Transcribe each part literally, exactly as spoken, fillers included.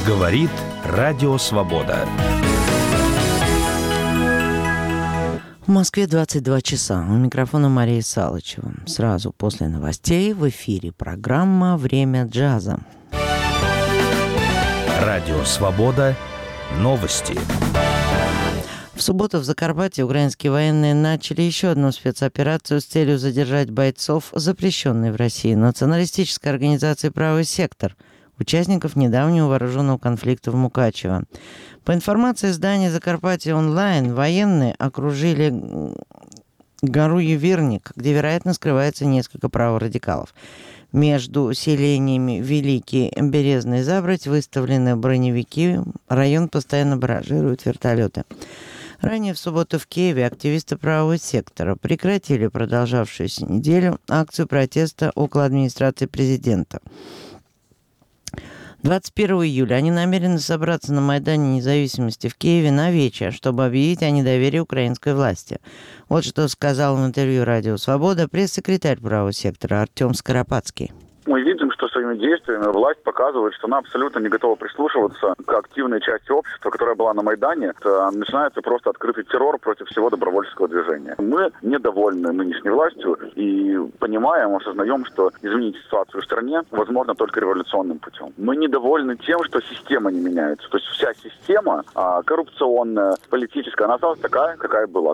Говорит Радио Свобода. В Москве двадцать два часа. У микрофона Мария Салычева. Сразу после новостей в эфире программа «Время джаза». Радио Свобода. Новости. В субботу в Закарпатье украинские военные начали еще одну спецоперацию с целью задержать бойцов, запрещенной в России националистической организации «Правый сектор», участников недавнего вооруженного конфликта в Мукачево. По информации издания «Закарпатье онлайн», военные окружили гору Юверник, где, вероятно, скрывается несколько праворадикалов. Между селениями Великий Березный Забрать выставлены броневики, район постоянно баражируют вертолеты. Ранее в субботу в Киеве активисты правого сектора прекратили продолжавшуюся неделю акцию протеста около администрации президента. двадцать первого июля они намерены собраться на Майдане Независимости в Киеве на вечер, чтобы объявить о недоверии украинской власти. Вот что сказал в интервью «Радио Свобода» пресс-секретарь правого сектора Артем Скоропадский. Мы видим, что своими действиями власть показывает, что она абсолютно не готова прислушиваться к активной части общества, которая была на Майдане. Это начинается просто открытый террор против всего добровольческого движения. Мы недовольны нынешней властью и понимаем, осознаем, что изменить ситуацию в стране возможно только революционным путем. Мы недовольны тем, что система не меняется. То есть вся система, коррупционная, политическая, она осталась такая, какая была.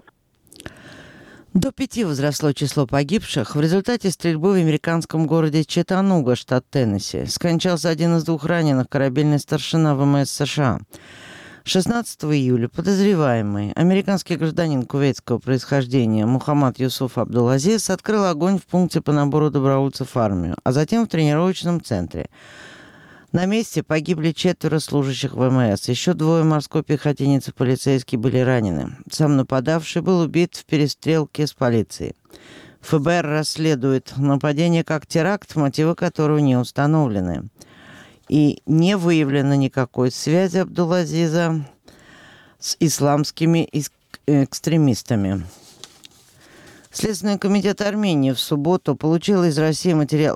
До пяти возросло число погибших в результате стрельбы в американском городе Чаттануга, штат Теннесси. Скончался один из двух раненых, корабельный старшина ВМС США. шестнадцатого июля подозреваемый, американский гражданин кувейтского происхождения Мухаммад Юсуф Абдул-Азиз открыл огонь в пункте по набору добровольцев в армию, а затем в тренировочном центре. На месте погибли четверо служащих ВМС. Еще двое морской пехотинец и полицейский были ранены. Сам нападавший был убит в перестрелке с полицией. ФБР расследует нападение как теракт, мотивы которого не установлены. И не выявлено никакой связи Абдул-Азиза с исламскими экстремистами. Следственный комитет Армении в субботу получил из России материал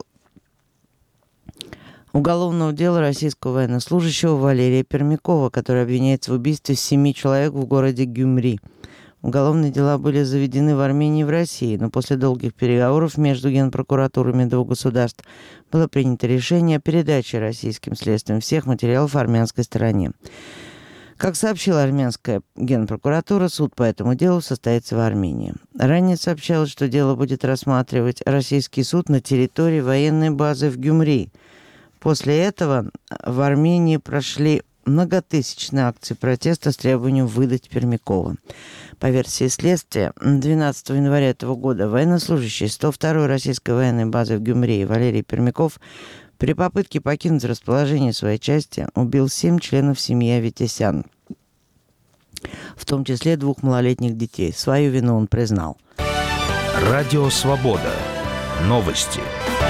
уголовного дела российского военнослужащего Валерия Пермякова, который обвиняется в убийстве семи человек в городе Гюмри. Уголовные дела были заведены в Армении и в России, но после долгих переговоров между генпрокуратурами двух государств было принято решение о передаче российским следствием всех материалов армянской стороне. Как сообщила армянская генпрокуратура, суд по этому делу состоится в Армении. Ранее сообщалось, что дело будет рассматривать российский суд на территории военной базы в Гюмри. После этого в Армении прошли многотысячные акции протеста с требованием выдать Пермякова. По версии следствия, двенадцатого января этого года военнослужащий сто второй российской военной базы в Гюмри Валерий Пермяков при попытке покинуть расположение своей части убил семь членов семьи Аветисян, в том числе двух малолетних детей. Свою вину он признал. Радио Свобода. Новости.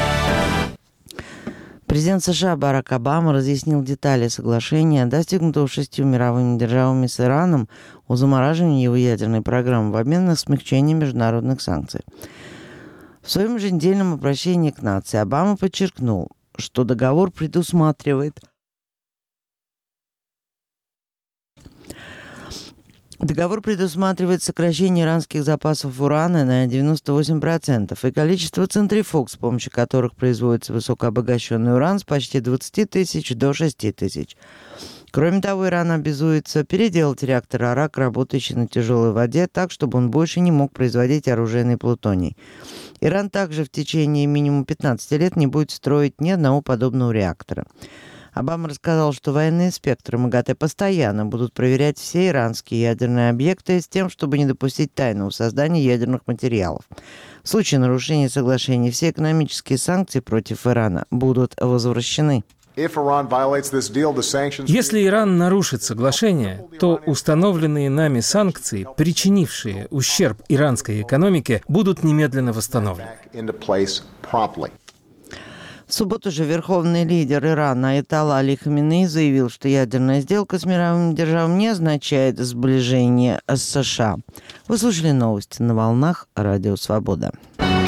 Президент США Барак Обама разъяснил детали соглашения, достигнутого шестью мировыми державами с Ираном о замораживании его ядерной программы в обмен на смягчение международных санкций. В своем еженедельном обращении к нации Обама подчеркнул, что договор предусматривает Договор предусматривает сокращение иранских запасов урана на девяносто восемь процентов и количество центрифуг, с помощью которых производится высокообогащенный уран, с почти двадцать тысяч до шести тысяч. Кроме того, Иран обязуется переделать реактор «Арак», работающий на тяжелой воде, так, чтобы он больше не мог производить оружейный плутоний. Иран также в течение минимум пятнадцати лет не будет строить ни одного подобного реактора. Обама рассказал, что военные инспекторы МАГАТЭ постоянно будут проверять все иранские ядерные объекты с тем, чтобы не допустить тайного создания ядерных материалов. В случае нарушения соглашений все экономические санкции против Ирана будут возвращены. Если Иран нарушит соглашение, то установленные нами санкции, причинившие ущерб иранской экономике, будут немедленно восстановлены. В субботу же верховный лидер Ирана Аятолла Али Хаминеи заявил, что ядерная сделка с мировыми державами не означает сближение с США. Вы слушали новости на волнах Радио Свобода.